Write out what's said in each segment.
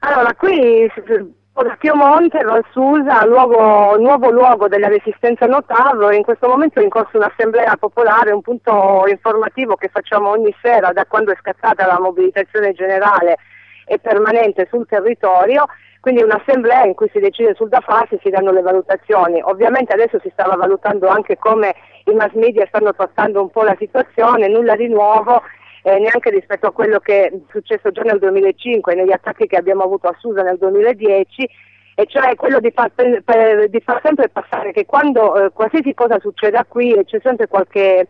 Allora, qui da Piemonte, Valsusa, nuovo luogo della resistenza Notavo, in questo momento è in corso un'assemblea popolare, un punto informativo che facciamo ogni sera da quando è scattata la mobilitazione generale e permanente sul territorio, quindi un'assemblea in cui si decide sul da farsi, si danno le valutazioni. Ovviamente adesso si stava valutando anche come i mass media stanno trattando un po' la situazione, nulla di nuovo. Neanche rispetto a quello che è successo già nel 2005, negli attacchi che abbiamo avuto a Susa nel 2010, e cioè quello di far sempre passare che quando qualsiasi cosa succeda qui e c'è sempre qualche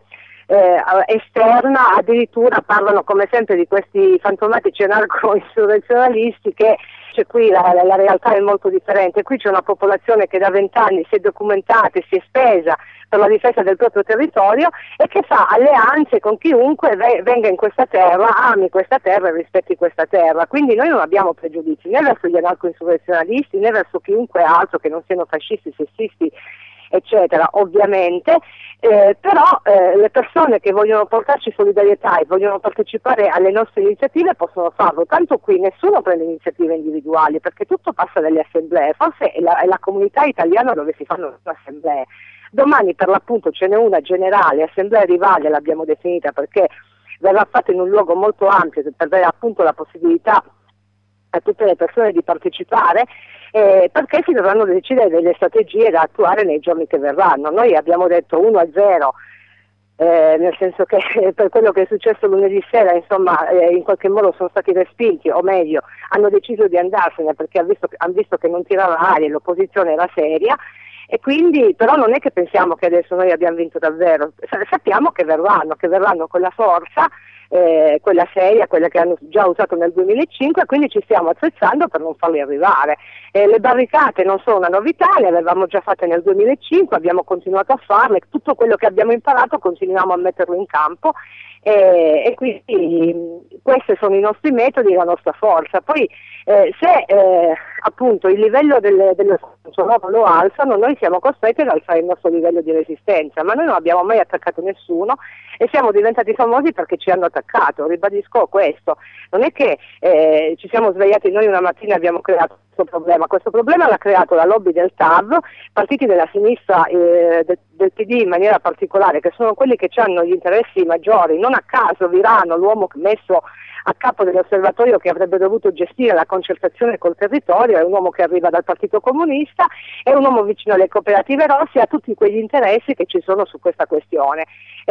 esterna, addirittura parlano come sempre di questi fantomatici anarco-insurrezionalisti, che cioè qui la realtà è molto differente. Qui c'è una popolazione che da 20 anni si è documentata e si è spesa per la difesa del proprio territorio e che fa alleanze con chiunque venga in questa terra, ami questa terra e rispetti questa terra. Quindi noi non abbiamo pregiudizi né verso gli anarco-insurrezionalisti né verso chiunque altro che non siano fascisti, sessisti, eccetera, ovviamente, però le persone che vogliono portarci solidarietà e vogliono partecipare alle nostre iniziative possono farlo. Tanto qui nessuno prende iniziative individuali, perché tutto passa dalle assemblee. Forse è la comunità italiana dove si fanno le assemblee. Domani per l'appunto ce n'è una generale, assemblea rivale l'abbiamo definita, perché verrà fatta in un luogo molto ampio per dare appunto la possibilità a tutte le persone di partecipare, perché si dovranno decidere delle strategie da attuare nei giorni che verranno. Noi abbiamo detto 1-0, nel senso che per quello che è successo lunedì sera, insomma, in qualche modo sono stati respinti, o meglio, hanno deciso di andarsene perché hanno visto che non tirava aria, l'opposizione era seria. E quindi, però non è che pensiamo che adesso noi abbiamo vinto davvero, sappiamo che verranno con la forza, quella seria, quella che hanno già usato nel 2005, quindi ci stiamo attrezzando per non farli arrivare. Le barricate non sono una novità, le avevamo già fatte nel 2005, abbiamo continuato a farle, tutto quello che abbiamo imparato continuiamo a metterlo in campo. E quindi questi sono i nostri metodi, la nostra forza. Poi se appunto il livello dello nuovo lo alzano, noi siamo costretti ad alzare il nostro livello di resistenza, ma noi non abbiamo mai attaccato nessuno e siamo diventati famosi perché ci hanno attaccato. Ribadisco questo, non è che ci siamo svegliati noi una mattina e abbiamo creato questo problema l'ha creato la lobby del TAV, partiti della sinistra del PD in maniera particolare, che sono quelli che hanno gli interessi maggiori. Non a caso Virano, l'uomo messo a capo dell'osservatorio che avrebbe dovuto gestire la concertazione col territorio, è un uomo che arriva dal Partito Comunista, è un uomo vicino alle cooperative rosse, a tutti quegli interessi che ci sono su questa questione.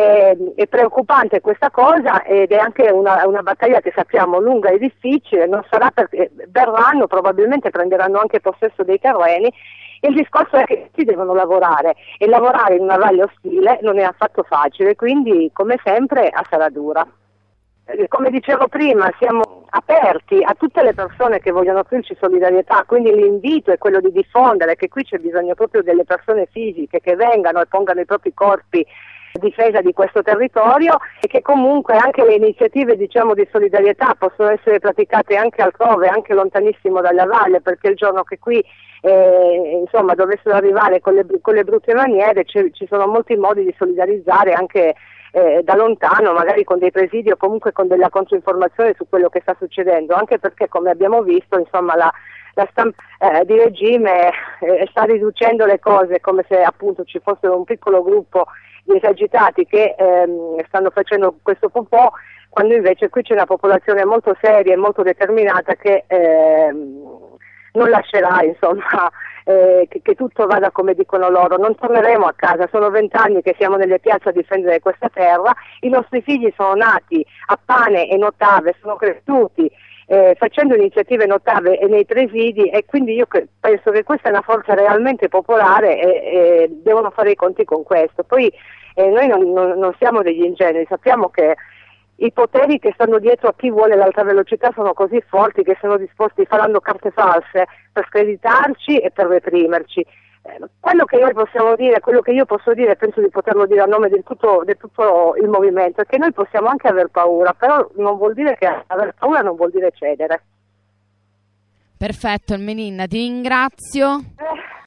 È preoccupante questa cosa ed è anche una battaglia che sappiamo lunga e difficile, non sarà perché verranno, probabilmente prenderanno anche possesso dei terreni. Il discorso è che si devono lavorare e lavorare in una valle ostile non è affatto facile, quindi come sempre a sarà dura. Come dicevo prima, siamo aperti a tutte le persone che vogliono offrirci solidarietà, quindi l'invito è quello di diffondere che qui c'è bisogno proprio delle persone fisiche che vengano e pongano i propri corpi a difesa di questo territorio e che comunque anche le iniziative diciamo di solidarietà possono essere praticate anche altrove, anche lontanissimo dalla valle, perché il giorno che qui insomma dovessero arrivare con le brutte maniere ci sono molti modi di solidarizzare anche da lontano, magari con dei presidi o comunque con della controinformazione su quello che sta succedendo, anche perché come abbiamo visto insomma la stampa di regime sta riducendo le cose come se appunto ci fosse un piccolo gruppo di esagitati che stanno facendo questo po', quando invece qui c'è una popolazione molto seria e molto determinata che non lascerà insomma che tutto vada come dicono loro. Non torneremo a casa, sono 20 anni che siamo nelle piazze a difendere questa terra, i nostri figli sono nati a Pane e Notave, sono cresciuti facendo iniziative Notave e nei presidi, e quindi io penso che questa è una forza realmente popolare e devono fare i conti con questo. Poi noi non siamo degli ingenui, sappiamo che i poteri che stanno dietro a chi vuole l'alta velocità sono così forti che sono disposti, faranno carte false per screditarci e per reprimerci. Quello che noi possiamo dire, quello che io posso dire, penso di poterlo dire a nome di tutto il movimento, è che noi possiamo anche aver paura, però non vuol dire che aver paura non vuol dire cedere. Perfetto, Meninna, ti ringrazio.